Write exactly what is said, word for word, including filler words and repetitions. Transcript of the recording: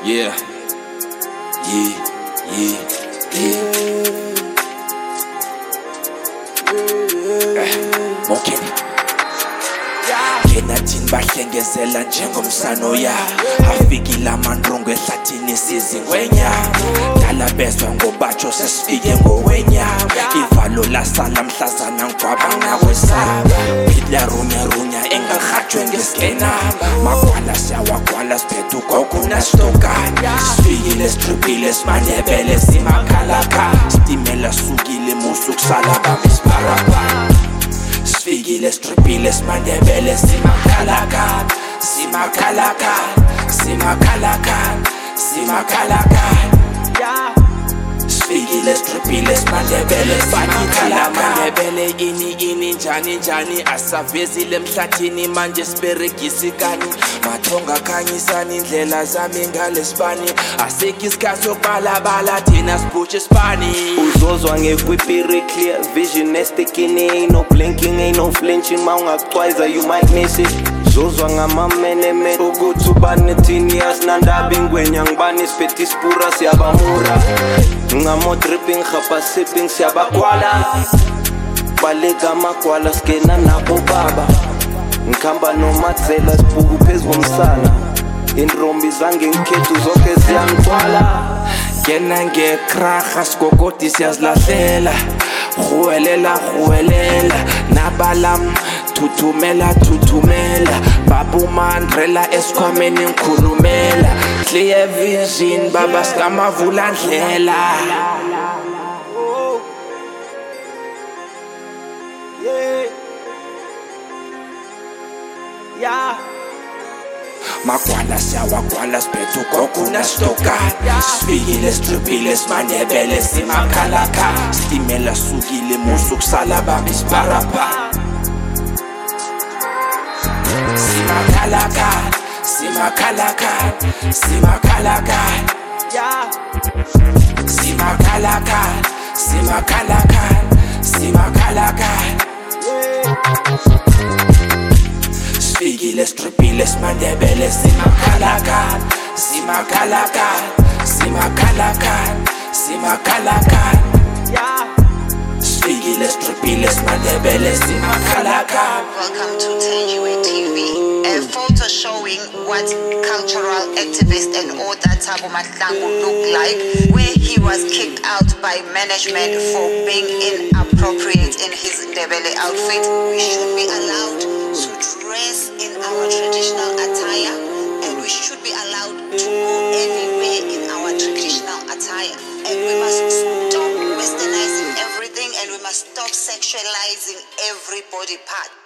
Yeah, yeah, yeah, yeah. Eh, Mokeni. Yena thini bahlengezela njengomsanoya, afikile amandrungu ehlathini sizingwenyama. Dala bezwa ngobatsho sesifike ngowenyama, ivalo lasala mhlazana ngwabanga kwesaba. Phila runya runya engarhatshwe ngesingenamba, magwala siyawagwala siphethe ugogo nasitokana. Sifikile sitriphile simandebele simakhalakha, sitimela sukile musu kusala bami siparapara. Sifikile sitriphile simandebele simakhalakha, simakhalakha, simakhalakha, simakhalakha. Sifikile sitriphile simandebele simakhalakha. Mandebele ini ini njani njani, asavezile emhlathini manje siberegisa ikani. Mathonga khanyisani indlela zami ngalesibani, asekho isikhathi sokubalabala thina sibhutshe isibani. Uzozwa ngekwipiri clear vision estekini, ain't no blinking, ain't no flinching. Ma ungakucwayiza you might miss it. Zozwa ngamamenemen ukuthi ubani thini asinandaba ingwenya ngibani siphethe isipura siyabamura. Ngamo dripping khapa sipping siyabakwala, baleka amagwala skena nabo baba. Ngikhamba nomathela sibhuku phezu komsana, inrombi zange ngikhethu zonke ziyangithwala. Yena ngekraha sigogodi siyazilahlela, huwelela huwelela nabalam thuthumela thuthumela. Babu mandrela esikhwameni ngikhulumela, clear vision baba sikamavula ndlela. Yeah. Magwala siyawagwala siphethe ugogo nasitokana. Sifikile sitriphile simandebele simakhalakha, sitimela sukile musu kusala bami siparapara. Simakhalakha, simakhalakha, simakhalakha. Simakhalakha, simakhalakha, simakhalakha. Sifikile sitriphile simandebele simakhalakha, simakhalakha, simakhalakha, simakhalakha. Sifikile sitriphile simandebele simakhalakha. Welcome to Tangiwe T V, a photo showing what cultural activist and author Thabo Mahlangu looked like, where he was kicked out by management for being inappropriate in his Ndebele outfit. We should be allowed to dress in our traditional attire, and we should be allowed to go anywhere in our traditional attire. And we must stop westernizing everything, and we must stop sexualizing every body part.